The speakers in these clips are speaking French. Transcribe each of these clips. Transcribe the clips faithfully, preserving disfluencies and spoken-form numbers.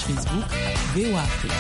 Facebook V O A Afrique.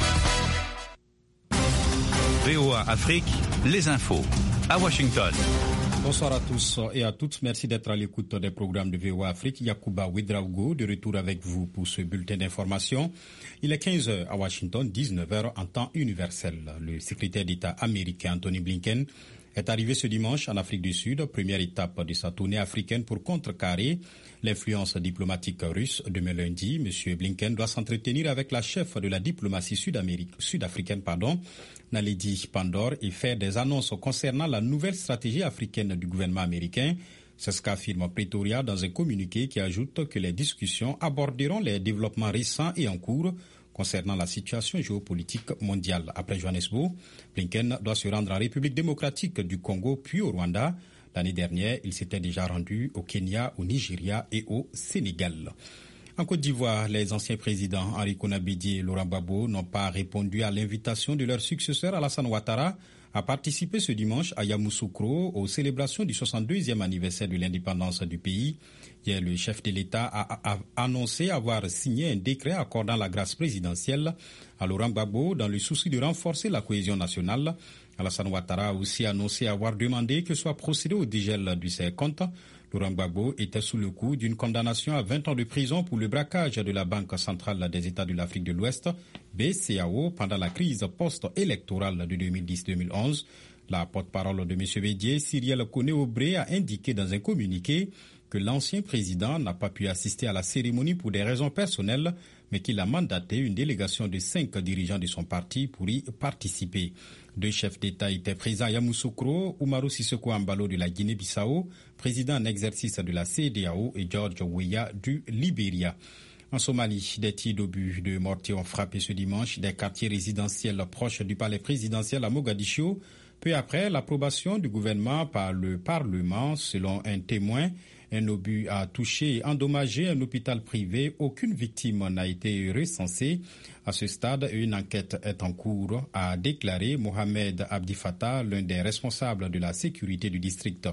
V O A Afrique, les infos à Washington. Bonsoir à tous et à toutes. Merci d'être à l'écoute des programmes de V O A Afrique. Yacouba Ouedraogo de retour avec vous pour ce bulletin d'information. Il est quinze heures à Washington, dix-neuf heures en temps universel. Le secrétaire d'État américain Anthony Blinken est arrivé ce dimanche en Afrique du Sud, première étape de sa tournée africaine pour contrecarrer l'influence diplomatique russe. Demain lundi, M. Blinken doit s'entretenir avec la chef de la diplomatie sud-africaine, pardon, Naledi Pandor, et faire des annonces concernant la nouvelle stratégie africaine du gouvernement américain. C'est ce qu'affirme Pretoria dans un communiqué qui ajoute que les discussions aborderont les développements récents et en cours concernant la situation géopolitique mondiale. Après Johannesburg, Blinken doit se rendre en République démocratique du Congo puis au Rwanda. L'année dernière, il s'était déjà rendu au Kenya, au Nigeria et au Sénégal. En Côte d'Ivoire, les anciens présidents Henri Konaté Diédhiou et Laurent Gbagbo n'ont pas répondu à l'invitation de leur successeur Alassane Ouattara à participer ce dimanche à Yamoussoukro aux célébrations du soixante-deuxième anniversaire de l'indépendance du pays. Hier, le chef de l'État a, a annoncé avoir signé un décret accordant la grâce présidentielle à Laurent Gbagbo dans le souci de renforcer la cohésion nationale. Alassane Ouattara a aussi annoncé avoir demandé que soit procédé au dégel de ses comptes. Laurent Gbagbo était sous le coup d'une condamnation à vingt ans de prison pour le braquage de la Banque centrale des États de l'Afrique de l'Ouest, B C A O, pendant la crise post-électorale de deux mille dix deux mille onze. La porte-parole de M. Bédié, Cyrielle Koné-Obré, a indiqué dans un communiqué que l'ancien président n'a pas pu assister à la cérémonie pour des raisons personnelles, mais qu'il a mandaté une délégation de cinq dirigeants de son parti pour y participer. Deux chefs d'État étaient présents à Yamoussoukro, Umaru Sissoko Embalo de la Guinée-Bissau, président en exercice de la C E D E A O, et George Weah du Libéria. En Somalie, des tirs d'obus de mortier ont frappé ce dimanche des quartiers résidentiels proches du palais présidentiel à Mogadiscio, peu après l'approbation du gouvernement par le Parlement. Selon un témoin, un obus a touché et endommagé un hôpital privé. Aucune victime n'a été recensée. À ce stade, une enquête est en cours, a déclaré Mohamed Abdi Fattah, l'un des responsables de la sécurité du district.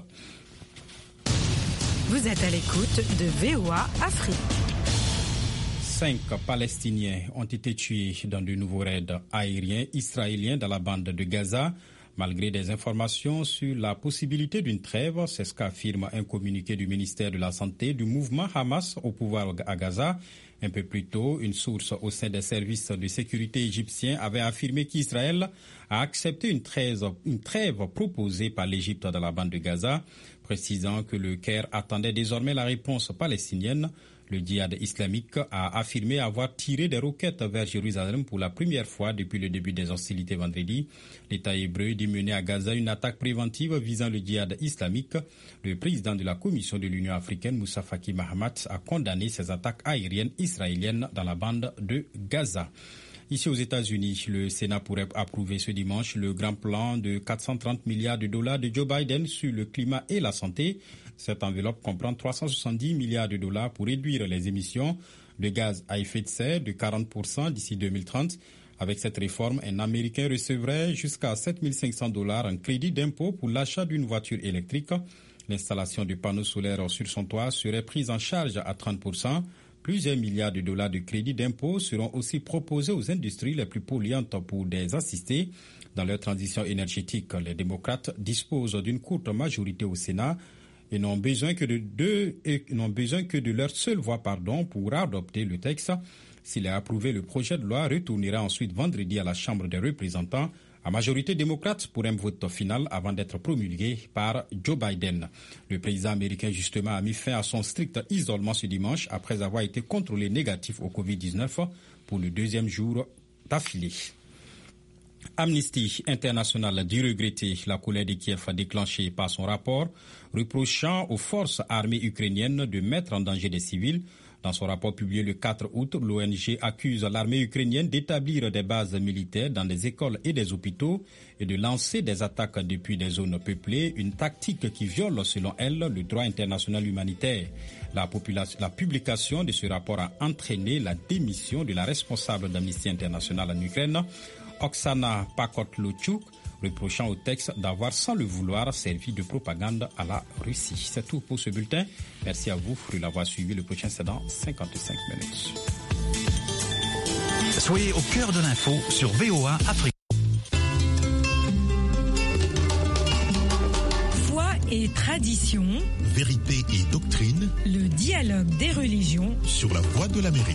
Vous êtes à l'écoute de V O A Afrique. Cinq Palestiniens ont été tués dans de nouveaux raids aériens israéliens dans la bande de Gaza. Malgré des informations sur la possibilité d'une trêve, c'est ce qu'affirme un communiqué du ministère de la Santé du mouvement Hamas au pouvoir à Gaza. Un peu plus tôt, une source au sein des services de sécurité égyptiens avait affirmé qu'Israël a accepté une trêve, une trêve proposée par l'Égypte dans la bande de Gaza, précisant que le Caire attendait désormais la réponse palestinienne. Le djihad islamique a affirmé avoir tiré des roquettes vers Jérusalem pour la première fois depuis le début des hostilités vendredi. L'État hébreu dit mener à Gaza une attaque préventive visant le djihad islamique. Le président de la Commission de l'Union africaine, Moussa Faki Mahamat, a condamné ces attaques aériennes israéliennes dans la bande de Gaza. Ici aux États-Unis, le Sénat pourrait approuver ce dimanche le grand plan de quatre cent trente milliards de dollars de Joe Biden sur le climat et la santé. Cette enveloppe comprend trois cent soixante-dix milliards de dollars pour réduire les émissions de gaz à effet de serre de quarante pour cent d'ici deux mille trente. Avec cette réforme, un Américain recevrait jusqu'à sept mille cinq cents dollars en crédit d'impôt pour l'achat d'une voiture électrique. L'installation de panneaux solaires sur son toit serait prise en charge à trente pour cent. Plusieurs milliards de dollars de crédits d'impôt seront aussi proposés aux industries les plus polluantes pour les assister dans leur transition énergétique. Les démocrates disposent d'une courte majorité au Sénat et n'ont besoin que de deux, et n'ont besoin que de leur seule voix, pardon, pour adopter le texte. S'il est approuvé, le projet de loi retournera ensuite vendredi à la Chambre des représentants à majorité démocrate pour un vote final avant d'être promulgué par Joe Biden. Le président américain, justement, a mis fin à son strict isolement ce dimanche après avoir été contrôlé négatif au covid dix-neuf pour le deuxième jour d'affilée. Amnesty International dit regretter la colère de Kiev déclenchée par son rapport, reprochant aux forces armées ukrainiennes de mettre en danger des civils. Dans son rapport publié le quatre août, l'O N G accuse l'armée ukrainienne d'établir des bases militaires dans des écoles et des hôpitaux et de lancer des attaques depuis des zones peuplées, une tactique qui viole, selon elle, le droit international humanitaire. La, la publication de ce rapport a entraîné la démission de la responsable d'Amnesty International en Ukraine, Oksana Pakotluchuk, reprochant au texte d'avoir, sans le vouloir, servi de propagande à la Russie. C'est tout pour ce bulletin. Merci à vous de l'avoir suivi. Le prochain, c'est dans cinquante-cinq minutes. Soyez au cœur de l'info sur V O A Afrique. Foi et tradition, vérité et doctrine, le dialogue des religions sur la voie de l'Amérique.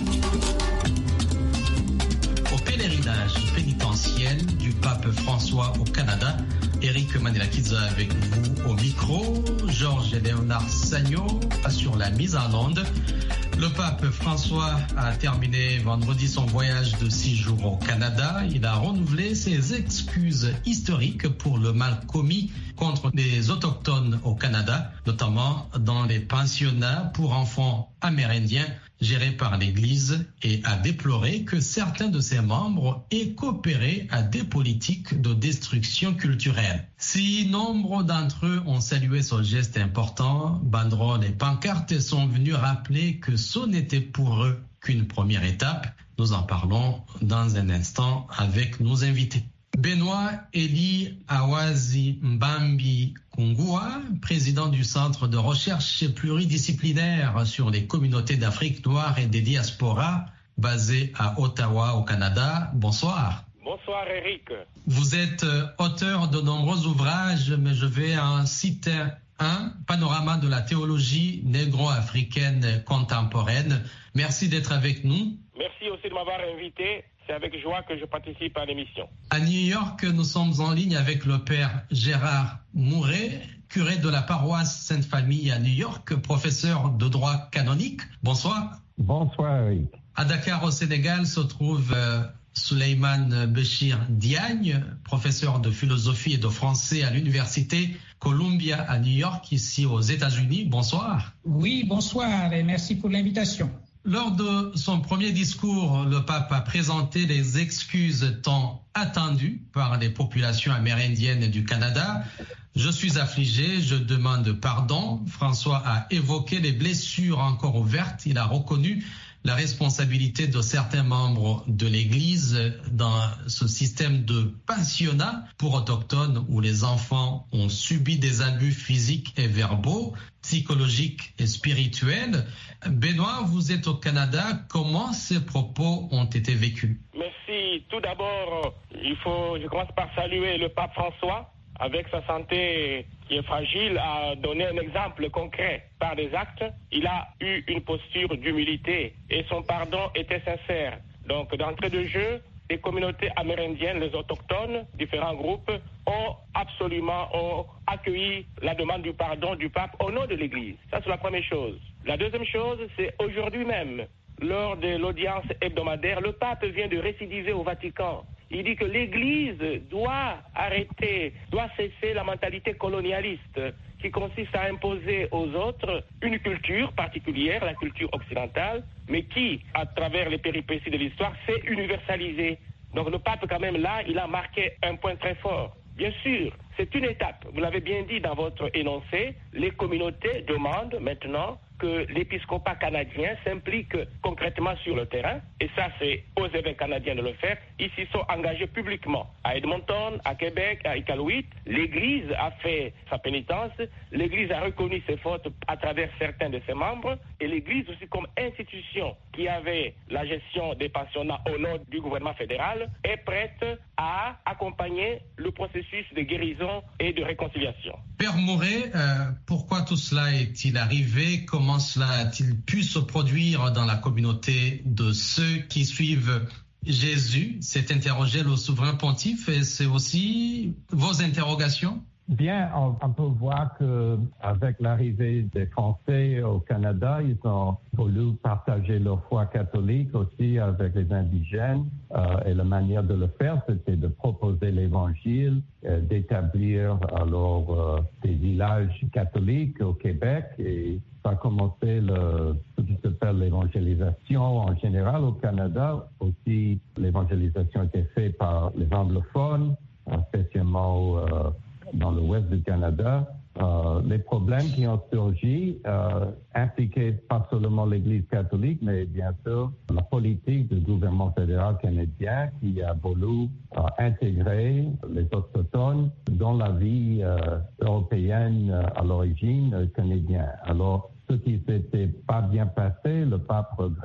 Au pèlerinage pénitentiel du pape François au Canada, Eric Manilakidza avec vous au micro, Georges Léonard Sagno assure la mise en onde. Le pape François a terminé vendredi son voyage de six jours au Canada. Il a renouvelé ses excuses historiques pour le mal commis contre les autochtones au Canada, notamment dans les pensionnats pour enfants amérindiens gérés par l'Église, et a déploré que certains de ses membres aient coopéré à des politiques de destruction culturelle. Si nombre d'entre eux ont salué ce geste important, banderoles et pancartes sont venus rappeler que ce n'était pour eux qu'une première étape. Nous en parlons dans un instant avec nos invités. Benoît Eli Awazi Mbambi Kungua, président du Centre de recherche pluridisciplinaire sur les communautés d'Afrique noire et des diasporas, basé à Ottawa, au Canada. Bonsoir. Bonsoir Eric. Vous êtes auteur de nombreux ouvrages, mais je vais en citer un, Panorama de la théologie négro-africaine contemporaine. Merci d'être avec nous. Merci aussi de m'avoir invité. C'est avec joie que je participe à l'émission. À New York, nous sommes en ligne avec le père Gérard Mouret, curé de la paroisse Sainte-Famille à New York, professeur de droit canonique. Bonsoir. Bonsoir, Eric. À Dakar, au Sénégal, se trouve euh, Souleymane Béchir Diagne, professeur de philosophie et de français à l'université Columbia à New York, ici aux États-Unis. Bonsoir. Oui, bonsoir et merci pour l'invitation. Lors de son premier discours, le pape a présenté les excuses tant attendues par les populations amérindiennes du Canada. Je suis affligé, je demande pardon. François a évoqué les blessures encore ouvertes. Il a reconnu la responsabilité de certains membres de l'Église dans ce système de pensionnat pour autochtones où les enfants ont subi des abus physiques et verbaux, psychologiques et spirituels. Benoît, vous êtes au Canada. Comment ces propos ont été vécus? Merci. Tout d'abord, il faut, je commence par saluer le pape François, avec sa santé qui est fragile, a donné un exemple concret par des actes. Il a eu une posture d'humilité et son pardon était sincère. Donc, d'entrée de jeu, les communautés amérindiennes, les autochtones, différents groupes, ont absolument ont accueilli la demande du pardon du pape au nom de l'Église. Ça, c'est la première chose. La deuxième chose, c'est aujourd'hui même, lors de l'audience hebdomadaire, le pape vient de récidiver au Vatican. Il dit que l'Église doit arrêter, doit cesser la mentalité colonialiste qui consiste à imposer aux autres une culture particulière, la culture occidentale, mais qui, à travers les péripéties de l'histoire, s'est universalisée. Donc le pape, quand même, là, il a marqué un point très fort. Bien sûr, c'est une étape. Vous l'avez bien dit dans votre énoncé, les communautés demandent maintenant que l'épiscopat canadien s'implique concrètement sur le terrain. Et ça, c'est aux évêques canadiens de le faire. Ils s'y sont engagés publiquement. À Edmonton, à Québec, à Iqaluit, l'Église a fait sa pénitence. L'Église a reconnu ses fautes à travers certains de ses membres. Et l'Église aussi, comme institution qui avait la gestion des pensionnats au nom du gouvernement fédéral, est prête à accompagner le processus de guérison et de réconciliation. Père Mouret, euh, pourquoi tout cela est-il arrivé? Comment cela a-t-il pu se produire dans la communauté de ceux qui suivent Jésus? C'est interrogé le souverain pontife et c'est aussi vos interrogations? Bien, on, on peut voir que avec l'arrivée des Français au Canada, ils ont voulu partager leur foi catholique aussi avec les indigènes. Euh, et la manière de le faire, c'était de proposer l'Évangile, euh, d'établir alors euh, des villages catholiques au Québec. Et ça a commencé le, ce qui s'appelle l'évangélisation en général au Canada. Aussi, l'évangélisation était faite par les anglophones, spécialement euh, dans l'ouest du Canada. Euh, les problèmes qui ont surgi euh, impliquaient pas seulement l'Église catholique, mais bien sûr la politique du gouvernement fédéral canadien qui a voulu euh, intégrer les autochtones dans la vie euh, européenne euh, à l'origine euh, canadienne. Alors, ce qui s'était pas bien passé, le pape regrette.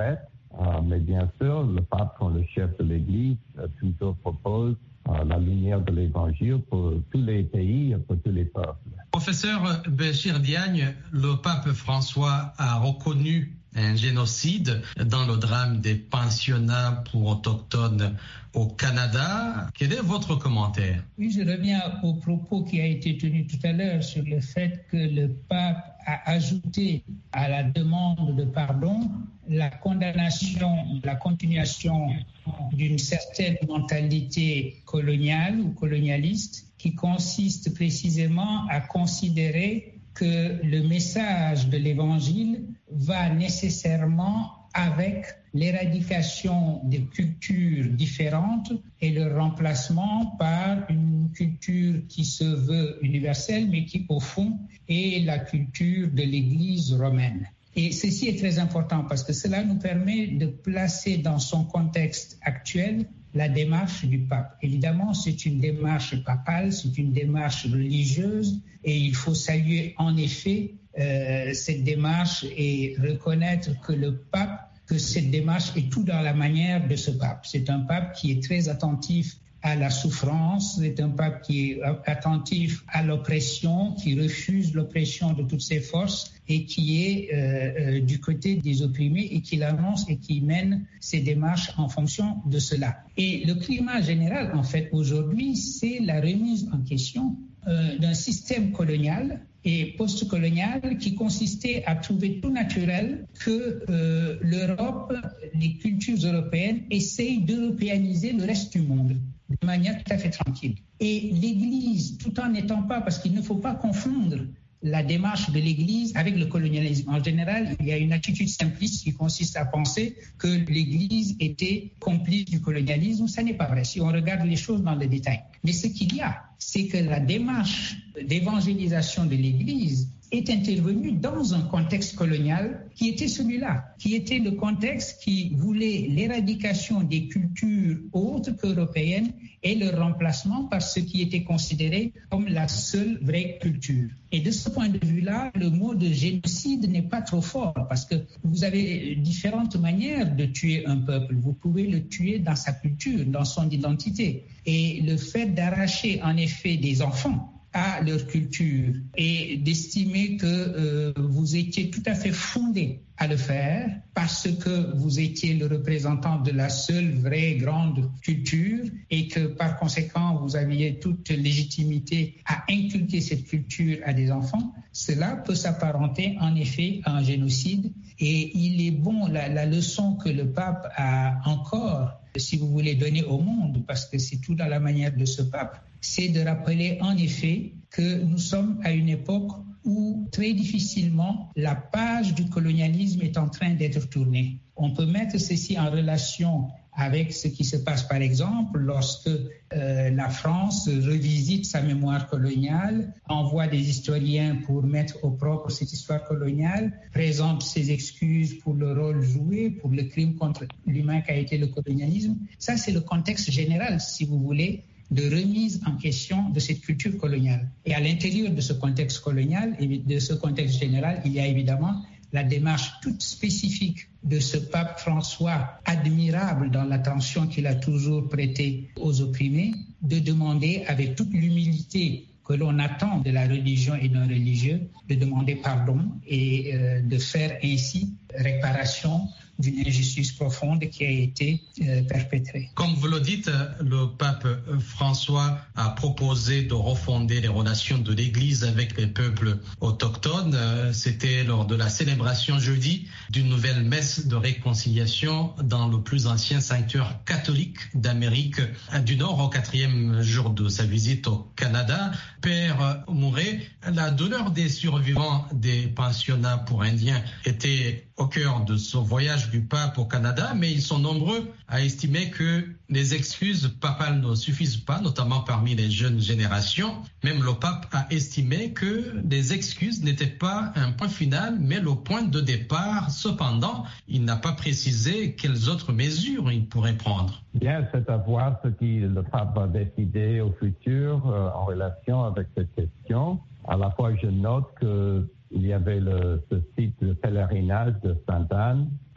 Euh, mais bien sûr, le pape, comme le chef de l'Église, euh, toujours propose euh, la lumière de l'Évangile pour tous les pays et pour tous les peuples. Professeur Béchir Diagne, le pape François a reconnu un génocide dans le drame des pensionnats pour autochtones au Canada. Quel est votre commentaire? Oui, je reviens au propos qui a été tenu tout à l'heure sur le fait que le pape a ajouté à la demande de pardon la condamnation, la continuation d'une certaine mentalité coloniale ou colonialiste qui consiste précisément à considérer que le message de l'Évangile va nécessairement avec l'éradication des cultures différentes et le remplacement par une culture qui se veut universelle, mais qui, au fond, est la culture de l'Église romaine. Et ceci est très important parce que cela nous permet de placer dans son contexte actuel la démarche du pape. Évidemment, c'est une démarche papale, c'est une démarche religieuse et il faut saluer en effet euh, cette démarche et reconnaître que le pape, que cette démarche est tout dans la manière de ce pape. C'est un pape qui est très attentif à la souffrance, c'est un pape qui est attentif à l'oppression, qui refuse l'oppression de toutes ses forces et qui est euh, euh, du côté des opprimés et qui l'annonce et qui mène ses démarches en fonction de cela. Et le climat général, en fait, aujourd'hui, c'est la remise en question euh, d'un système colonial et post-colonial qui consistait à trouver tout naturel que euh, l'Europe, les cultures européennes essayent d'européaniser le reste du monde de manière tout à fait tranquille. Et l'Église, tout en n'étant pas, parce qu'il ne faut pas confondre la démarche de l'Église avec le colonialisme. En général, il y a une attitude simpliste qui consiste à penser que l'Église était complice du colonialisme. Ça n'est pas vrai si on regarde les choses dans le détail. Mais ce qu'il y a, c'est que la démarche d'évangélisation de l'Église est intervenue dans un contexte colonial qui était celui-là, qui était le contexte qui voulait l'éradication des cultures autres qu'européennes et le remplacement par ce qui était considéré comme la seule vraie culture. Et de ce point de vue-là, le mot de génocide n'est pas trop fort parce que vous avez différentes manières de tuer un peuple. Vous pouvez le tuer dans sa culture, dans son identité. Et le fait d'arracher en effet des enfants à leur culture et d'estimer que euh, vous étiez tout à fait fondé à le faire parce que vous étiez le représentant de la seule vraie grande culture et que par conséquent vous aviez toute légitimité à inculquer cette culture à des enfants, cela peut s'apparenter en effet à un génocide. Et il est bon, la, la leçon que le pape a encore, si vous voulez, donner au monde, parce que c'est tout dans la manière de ce pape, c'est de rappeler en effet que nous sommes à une époque où très difficilement la page du colonialisme est en train d'être tournée. On peut mettre ceci en relation avec ce qui se passe par exemple lorsque euh, la France revisite sa mémoire coloniale, envoie des historiens pour mettre au propre cette histoire coloniale, présente ses excuses pour le rôle joué, pour le crime contre l'humain qu'a été le colonialisme. Ça, c'est le contexte général, si vous voulez, de remise en question de cette culture coloniale. Et à l'intérieur de ce contexte colonial et de ce contexte général, il y a évidemment la démarche toute spécifique de ce pape François, admirable dans l'attention qu'il a toujours prêtée aux opprimés, de demander avec toute l'humilité que l'on attend de la religion et d'un religieux, de demander pardon et euh, de faire ainsi réparation d'une injustice profonde qui a été euh, perpétrée. Comme vous le dites, le pape François a proposé de refonder les relations de l'Église avec les peuples autochtones. C'était lors de la célébration jeudi d'une nouvelle messe de réconciliation dans le plus ancien sanctuaire catholique d'Amérique du Nord, au quatrième jour de sa visite au Canada. Père Mouret, la douleur des survivants des pensionnats pour Indiens était au cœur de ce voyage du pape au Canada, mais ils sont nombreux à estimer que les excuses papales ne suffisent pas, notamment parmi les jeunes générations. Même le pape a estimé que les excuses n'étaient pas un point final, mais le point de départ. Cependant, il n'a pas précisé quelles autres mesures il pourrait prendre. Bien, c'est à voir ce que le pape va décider au futur euh, en relation avec cette question. À la fois, je note que il y avait le, ce site de pèlerinage de Sainte-Anne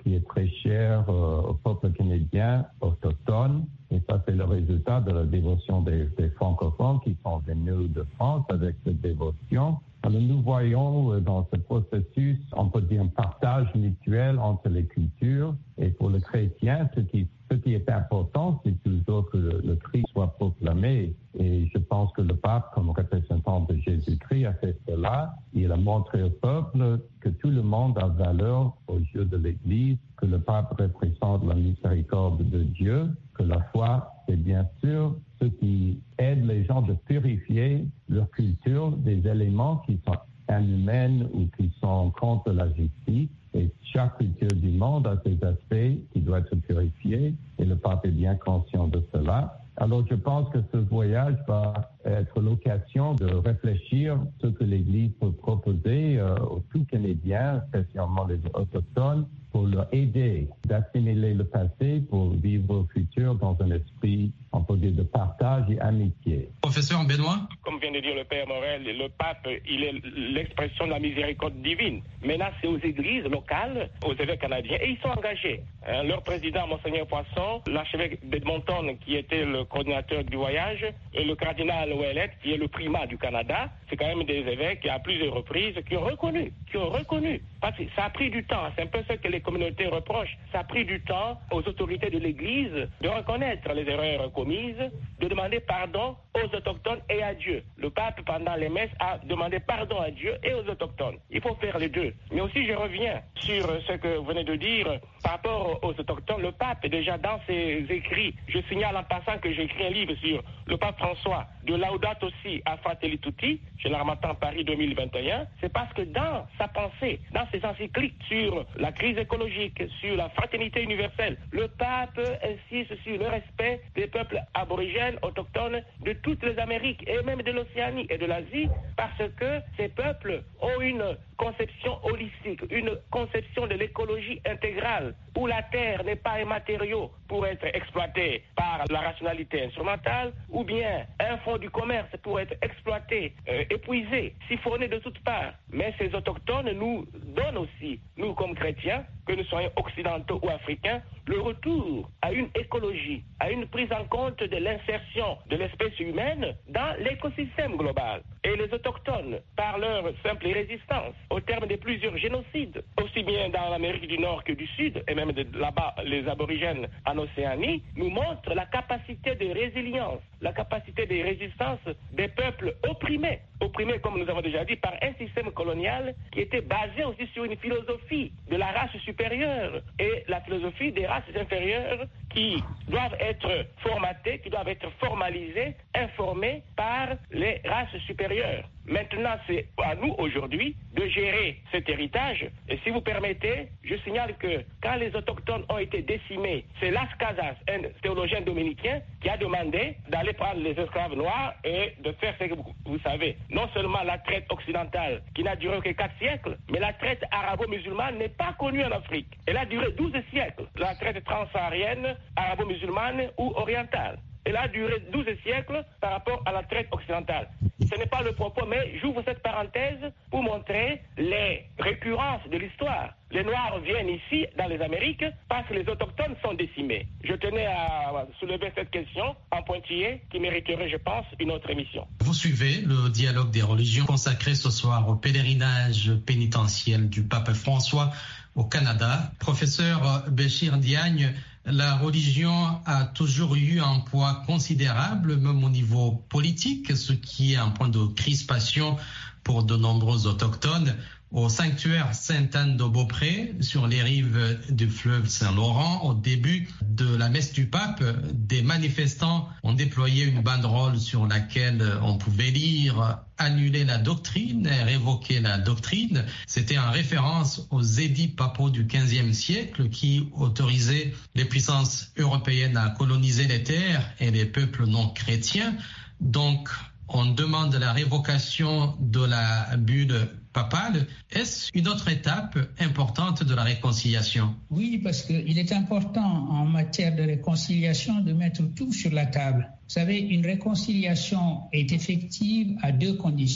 qui est très cher euh, au peuple canadien autochtone. Et ça, c'est le résultat de la dévotion des, des francophones qui sont venus de France avec cette dévotion. Alors, nous voyons dans ce processus, on peut dire, un partage mutuel entre les cultures. Et pour le chrétien, ce qui, ce qui est important, c'est toujours que le, le Christ soit proclamé. Et je pense que le pape, comme représentant de Jésus-Christ, a fait cela. Il a montré au peuple que tout le monde a valeur aux yeux de l'Église, que le pape représente la miséricorde de Dieu, que la foi, c'est bien sûr ce qui aide les gens de purifier leur culture des éléments qui sont inhumains ou qui sont contre la justice. Et chaque culture du monde a ses aspects qui doivent être purifiés et le pape est bien conscient de cela. Alors je pense que ce voyage va être l'occasion de réfléchir ce que l'Église peut proposer euh, aux tout Canadiens, spécialement les autochtones, pour leur aider d'assimiler le passé pour vivre au futur dans un esprit, on peut dire, de partage et amitié. Professeur Benoît? Comme vient de dire le Père Morel, le pape, il est l'expression de la miséricorde divine. Maintenant, c'est aux églises locales, aux évêques canadiens, et ils sont engagés. Hein, leur président, Monseigneur Poisson, l'archevêque d'Edmonton, qui était le coordinateur du voyage, et le cardinal Ouellet, qui est le primat du Canada, c'est quand même des évêques qui, à plusieurs reprises, qui ont reconnu, qui ont reconnu. Parce que ça a pris du temps, c'est un peu ce que les communautés reprochent. Ça a pris du temps aux autorités de l'Église de reconnaître les erreurs commises, de demander pardon aux autochtones et à Dieu. Le pape, pendant les messes, a demandé pardon à Dieu et aux autochtones. Il faut faire les deux. Mais aussi, je reviens sur ce que vous venez de dire par rapport aux autochtones. Le pape, déjà dans ses écrits, je signale en passant que j'ai écrit un livre sur le pape François, de Laudato Si à Fratelli Tutti, chez l'Harmattan Paris deux mille vingt et un. C'est parce que dans sa pensée, dans ses encycliques sur la crise écologique, sur la fraternité universelle, le pape insiste sur le respect des peuples aborigènes, autochtones de toutes les Amériques et même de l'Océanie et de l'Asie, parce que ces peuples ont une conception holistique, une conception de l'écologie intégrale, où la terre n'est pas un matériau pour être exploité par la rationalité instrumentale, ou bien un fonds du commerce pour être exploité, euh, épuisé, siphonné de toutes parts. Mais ces autochtones nous donnent aussi, nous comme chrétiens, que nous soyons occidentaux ou africains, le retour à une écologie, à une prise en compte de l'insertion de l'espèce humaine dans l'écosystème global. Et les autochtones, par leur simple résistance, au terme de plusieurs génocides, aussi bien dans l'Amérique du Nord que du Sud, et même de là-bas, les aborigènes en Océanie, nous montrent la capacité de résilience, la capacité de résistance des peuples opprimés. Opprimés, comme nous avons déjà dit, par un système colonial qui était basé aussi sur une philosophie de la race supérieure et la philosophie des races inférieures qui doivent être formatées, qui doivent être formalisées, informées par les races supérieures. Maintenant, c'est à nous aujourd'hui de gérer cet héritage. Et si vous permettez, je signale que quand les autochtones ont été décimés, c'est Las Casas, un théologien dominicain, qui a demandé d'aller prendre les esclaves noirs et de faire ce que vous, vous savez. Non seulement la traite occidentale, qui n'a duré que quatre siècles, mais la traite arabo-musulmane n'est pas connue en Afrique. Elle a duré douze siècles. La traite transsaharienne, arabo-musulmane ou orientale. Elle a duré douze siècles par rapport à la traite occidentale. Ce n'est pas le propos, mais j'ouvre cette parenthèse pour montrer les récurrences de l'histoire. Les Noirs viennent ici, dans les Amériques, parce que les Autochtones sont décimés. Je tenais à soulever cette question en pointillé qui mériterait, je pense, une autre émission. Vous suivez le dialogue des religions consacré ce soir au pèlerinage pénitentiel du pape François au Canada. Professeur Béchir Diagne, la religion a toujours eu un poids considérable, même au niveau politique, ce qui est un point de crispation pour de nombreux autochtones. Au sanctuaire Sainte-Anne-de-Beaupré, sur les rives du fleuve Saint-Laurent, au début de la messe du pape, des manifestants ont déployé une banderole sur laquelle on pouvait lire « Annuler la doctrine » et « Révoquer la doctrine ». C'était en référence aux édits papaux du quinzième siècle qui autorisaient les puissances européennes à coloniser les terres et les peuples non chrétiens. Donc, on demande la révocation de la bulle papale. Est-ce une autre étape importante de la réconciliation? Oui, parce qu'il est important en matière de réconciliation de mettre tout sur la table. Vous savez, une réconciliation est effective à deux conditions.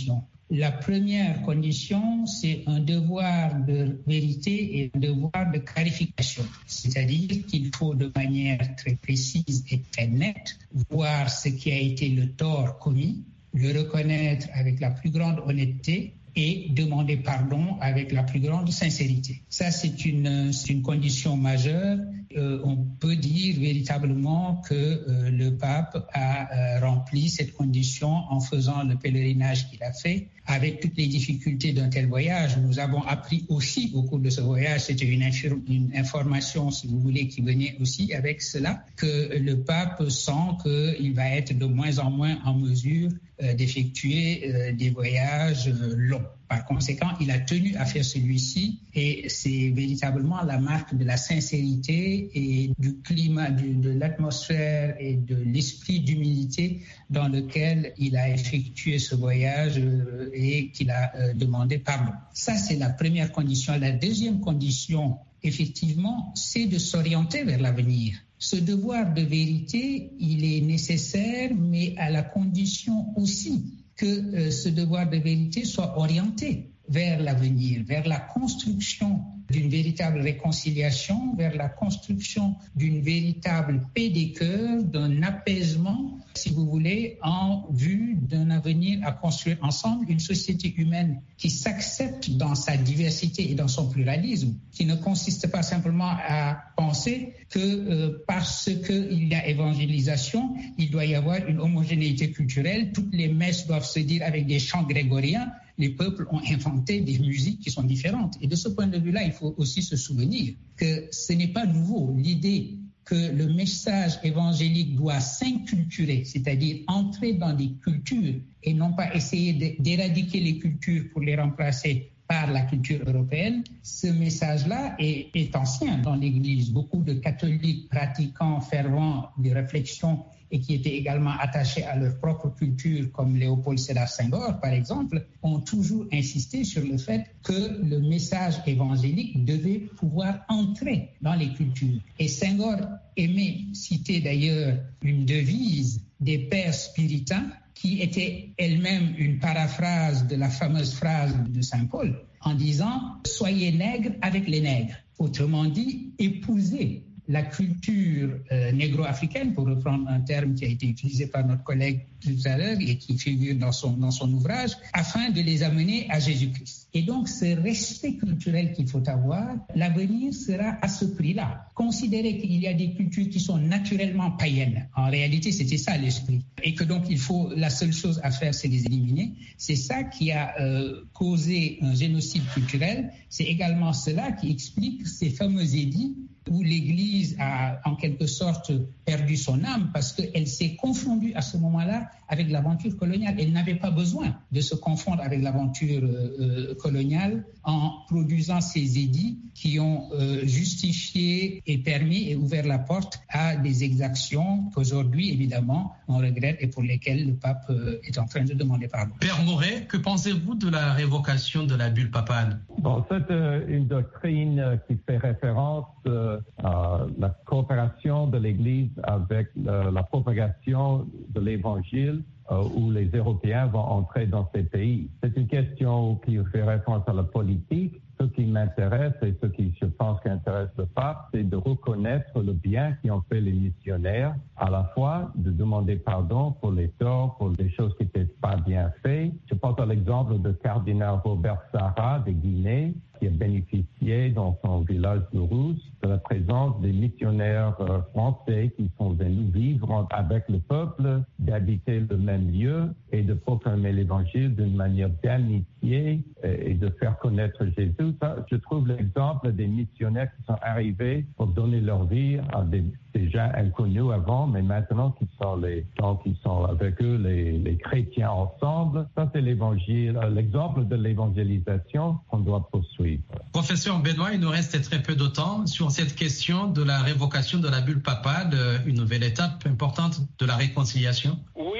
La première condition, c'est un devoir de vérité et un devoir de clarification. C'est-à-dire qu'il faut de manière très précise et très nette voir ce qui a été le tort commis, le reconnaître avec la plus grande honnêteté et demander pardon avec la plus grande sincérité. Ça, c'est une, c'est une condition majeure. Euh, on peut dire véritablement que euh, le pape a euh, rempli cette condition en faisant le pèlerinage qu'il a fait. Avec toutes les difficultés d'un tel voyage, nous avons appris aussi au cours de ce voyage, c'était une, infir- une information, si vous voulez, qui venait aussi avec cela, que le pape sent qu'il va être de moins en moins en mesure euh, d'effectuer euh, des voyages euh, longs. Par conséquent, il a tenu à faire celui-ci et c'est véritablement la marque de la sincérité et du climat, du, de l'atmosphère et de l'esprit d'humilité dans lequel il a effectué ce voyage euh, et qu'il a euh, demandé pardon. Ça, c'est la première condition. La deuxième condition, effectivement, c'est de s'orienter vers l'avenir. Ce devoir de vérité, il est nécessaire, mais à la condition aussi que euh, ce devoir de vérité soit orienté vers l'avenir, vers la construction d'une véritable réconciliation, vers la construction d'une véritable paix des cœurs, d'un apaisement, si vous voulez, en vue d'un avenir à construire ensemble, une société humaine qui s'accepte dans sa diversité et dans son pluralisme, qui ne consiste pas simplement à penser que euh, parce qu'il y a évangélisation, il doit y avoir une homogénéité culturelle, toutes les messes doivent se dire avec des chants grégoriens. Les peuples ont inventé des musiques qui sont différentes. Et de ce point de vue-là, il faut aussi se souvenir que ce n'est pas nouveau. L'idée que le message évangélique doit s'inculturer, c'est-à-dire entrer dans des cultures et non pas essayer d'éradiquer les cultures pour les remplacer par la culture européenne, ce message-là est, est ancien dans l'Église. Beaucoup de catholiques pratiquants, fervents de réflexion et qui étaient également attachés à leur propre culture, comme Léopold Sédar Senghor, par exemple, ont toujours insisté sur le fait que le message évangélique devait pouvoir entrer dans les cultures. Et Senghor aimait citer d'ailleurs une devise des pères spiritains qui était elle-même une paraphrase de la fameuse phrase de Saint Paul, en disant « Soyez nègres avec les nègres ». Autrement dit, épousez la culture euh, négro-africaine, pour reprendre un terme qui a été utilisé par notre collègue tout à l'heure et qui figure dans son, dans son ouvrage, afin de les amener à Jésus-Christ. Et donc, ce respect culturel qu'il faut avoir, l'avenir sera à ce prix-là. Considérer qu'il y a des cultures qui sont naturellement païennes. En réalité, c'était ça l'esprit. Et que donc, il faut, la seule chose à faire, c'est les éliminer. C'est ça qui a euh, causé un génocide culturel. C'est également cela qui explique ces fameux édits où l'Église a en quelque sorte perdu son âme parce qu'elle s'est confondue à ce moment-là avec l'aventure coloniale. Elle n'avait pas besoin de se confondre avec l'aventure euh, coloniale en produisant ces édits qui ont euh, justifié et permis et ouvert la porte à des exactions qu'aujourd'hui, évidemment, on regrette et pour lesquelles le pape euh, est en train de demander pardon. Père Mouret, que pensez-vous de la révocation de la bulle papale? Bon, c'est euh, une doctrine euh, qui fait référence euh, à la coopération de l'Église avec euh, la propagation de l'Évangile euh, où les Européens vont entrer dans ces pays. C'est une question qui fait référence à la politique. Ce qui m'intéresse et ce qui, je pense, qui intéresse le pape, c'est de reconnaître le bien qui ont fait les missionnaires, à la fois de demander pardon pour les torts, pour les choses qui n'étaient pas bien faites. Je pense à l'exemple de cardinal Robert Sarah de Guinée, qui a bénéficié dans son village de Rousse de la présence des missionnaires euh, français qui sont venus vivre avec le peuple, d'habiter le même lieu et de proclamer l'évangile d'une manière d'amitié et, et de faire connaître Jésus. Ça, je trouve l'exemple des missionnaires qui sont arrivés pour donner leur vie à des, des gens inconnus avant, mais maintenant qui sont les gens qui sont avec eux, les, les chrétiens ensemble. Ça, c'est l'évangile, l'exemple de l'évangélisation qu'on doit poursuivre. Professeur Benoît, il nous reste très peu de temps sur cette question de la révocation de la bulle papale, une nouvelle étape importante de la réconciliation. Oui, comme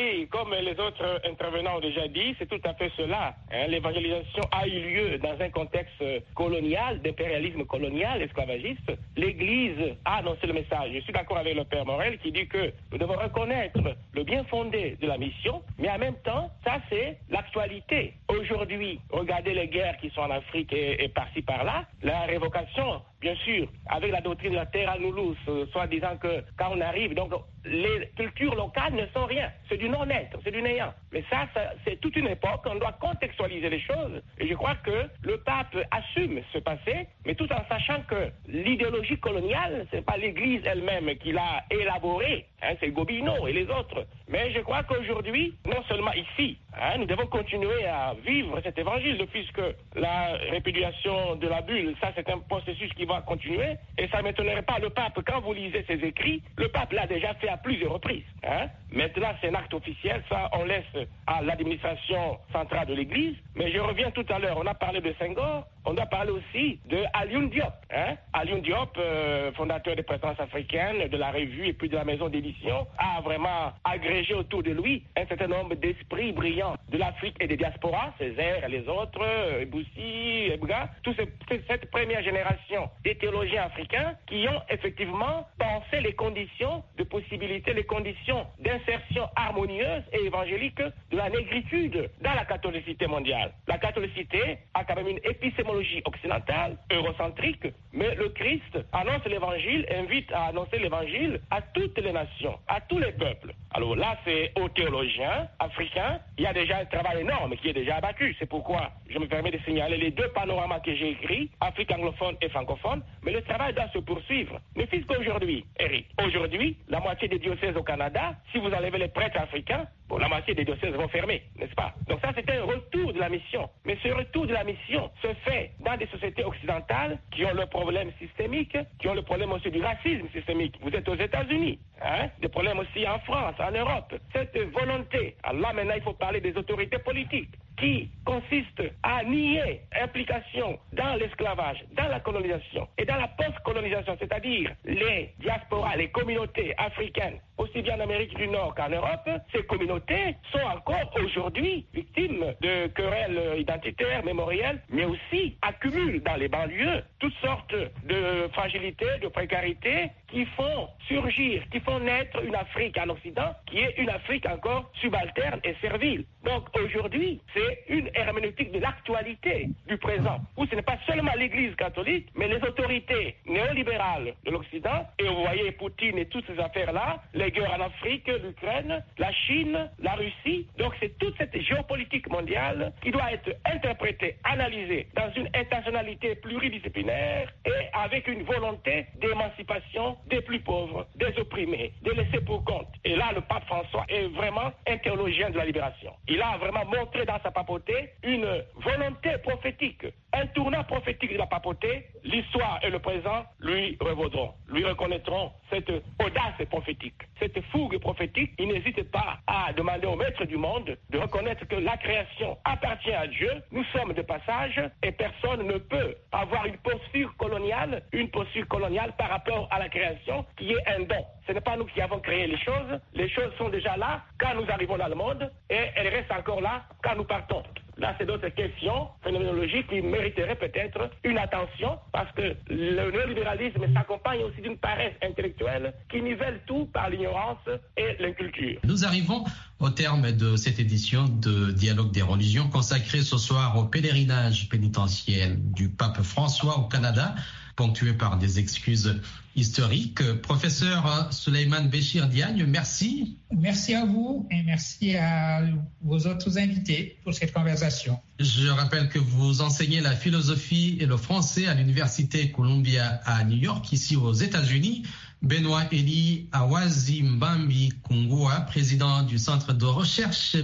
comme les autres intervenants ont déjà dit, c'est tout à fait cela. Hein. L'évangélisation a eu lieu dans un contexte colonial, d'impérialisme colonial, esclavagiste. L'Église a annoncé le message. Je suis d'accord avec le Père Morel qui dit que nous devons reconnaître le bien fondé de la mission, mais en même temps, ça c'est l'actualité. Aujourd'hui, regardez les guerres qui sont en Afrique et, et par-ci par-là, la révocation, bien sûr, avec la doctrine de la terra nullius, euh, soit disant que quand on arrive, donc les cultures locales ne sont rien, c'est du non-être, c'est du néant. Mais ça, ça, c'est toute une époque, on doit contextualiser les choses. Et je crois que le pape assume ce passé, mais tout en sachant que l'idéologie coloniale, c'est pas l'Église elle-même qui l'a élaborée, hein, c'est Gobineau et les autres. Mais je crois qu'aujourd'hui, non seulement ici, hein, nous devons continuer à vivre cet évangile, puisque la répudiation de la bulle, ça c'est un processus qui va continuer, et ça ne m'étonnerait pas, le pape, quand vous lisez ses écrits, le pape l'a déjà fait à plusieurs reprises. Hein. Maintenant, c'est un acte officiel, ça on laisse à l'administration centrale de l'Église, mais je reviens tout à l'heure, on a parlé de Senghor, on doit parler aussi de Alioune Diop. Hein. Alioune Diop, euh, fondateur des présences africaines, de la revue et puis de la maison d'édition, a vraiment agrégé autour de lui un certain nombre d'esprits brillants de l'Afrique et des diasporas, Césaire et les autres, euh, Boussi, Ebga, toute cette première génération des théologiens africains qui ont effectivement pensé les conditions de possibilité, les conditions d'insertion harmonieuse et évangélique de la négritude dans la catholicité mondiale. La catholicité a quand même une épistémologie occidentale, eurocentrique, mais le Christ annonce l'évangile, invite à annoncer l'évangile à toutes les nations, à tous les peuples. Alors là, c'est aux théologiens africains, il y a déjà un travail énorme qui est déjà abattu. C'est pourquoi je me permets de signaler les deux panoramas que j'ai écrits, Afrique anglophone et francophone, mais le travail doit se poursuivre. Mais puisqu'aujourd'hui, Eric, aujourd'hui, la moitié des diocèses au Canada, si vous enlevez les prêtres africains, bon, la moitié des diocèses vont fermer, n'est-ce pas? Donc ça, c'est un retour de la mission. Mais ce retour de la mission se fait dans des sociétés occidentales qui ont le problème systémique, qui ont le problème aussi du racisme systémique. Vous êtes aux États-Unis, hein? Des problèmes aussi en France, en Europe. Cette volonté, alors là maintenant, il faut parler des autorités politiques, qui consiste à nier implication dans l'esclavage, dans la colonisation et dans la post-colonisation, c'est-à-dire les diasporas, les communautés africaines, aussi bien en Amérique du Nord qu'en Europe. Ces communautés sont encore aujourd'hui victimes de querelles identitaires, mémorielles, mais aussi accumulent dans les banlieues toutes sortes de fragilités, de précarités qui font surgir, qui font naître une Afrique en Occident qui est une Afrique encore subalterne et servile. Donc aujourd'hui, c'est une herméneutique de l'actualité du présent, où ce n'est pas seulement l'Église catholique, mais les autorités néolibérales de l'Occident, et vous voyez Poutine et toutes ces affaires-là, les guerres en Afrique, l'Ukraine, la Chine, la Russie. Donc c'est toute cette géopolitique mondiale qui doit être interprétée, analysée dans une intentionnalité pluridisciplinaire et avec une volonté d'émancipation des plus pauvres, des opprimés, des laissés pour compte. Et là, le pape François est vraiment un théologien de la libération. Il a vraiment montré dans sa papauté une volonté prophétique, un tournant prophétique de la papauté. L'histoire et le présent lui revaudront, lui reconnaîtront cette audace prophétique, cette fougue prophétique. Il n'hésite pas à demander au maître du monde de reconnaître que la création appartient à Dieu. Nous sommes de passage et personne ne peut avoir une posture coloniale, une posture coloniale par rapport à la création qui est un don. Ce n'est pas nous qui avons créé les choses. Les choses sont déjà là quand nous arrivons dans le monde et elles restent encore là quand nous partons. Là, c'est d'autres questions phénoménologiques qui mériteraient peut-être une attention parce que le néolibéralisme s'accompagne aussi d'une paresse intellectuelle qui nivelle tout par l'ignorance et l'inculture. Nous arrivons au terme de cette édition de Dialogue des religions consacrée ce soir au pèlerinage pénitentiel du pape François au Canada, ponctué par des excuses historiques. Professeur Souleymane Béchir Diagne, merci. Merci à vous et merci à vos autres invités pour cette conversation. Je rappelle que vous enseignez la philosophie et le français à l'Université Columbia à New York, ici aux États-Unis. Benoît Eli Awazimbambi Kungua, président du Centre de recherche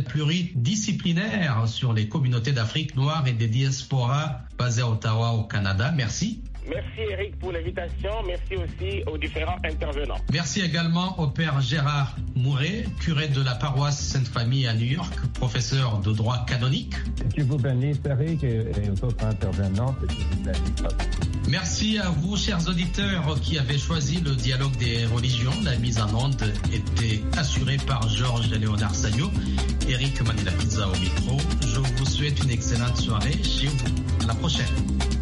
pluridisciplinaire sur les communautés d'Afrique noire et des diasporas basé à Ottawa au Canada. Merci. Merci Eric pour l'invitation. Merci aussi aux différents intervenants. Merci également au père Gérard Mouret, curé de la paroisse Sainte-Famille à New York, professeur de droit canonique. Que vous bénisse Eric et, et aux autres intervenants. Que vous bénisse. Merci à vous, chers auditeurs, qui avez choisi le dialogue des religions. La mise en onde était assurée par Georges Léonard Sagno, Eric Manila Pizza au micro. Je vous souhaite une excellente soirée chez vous. À la prochaine.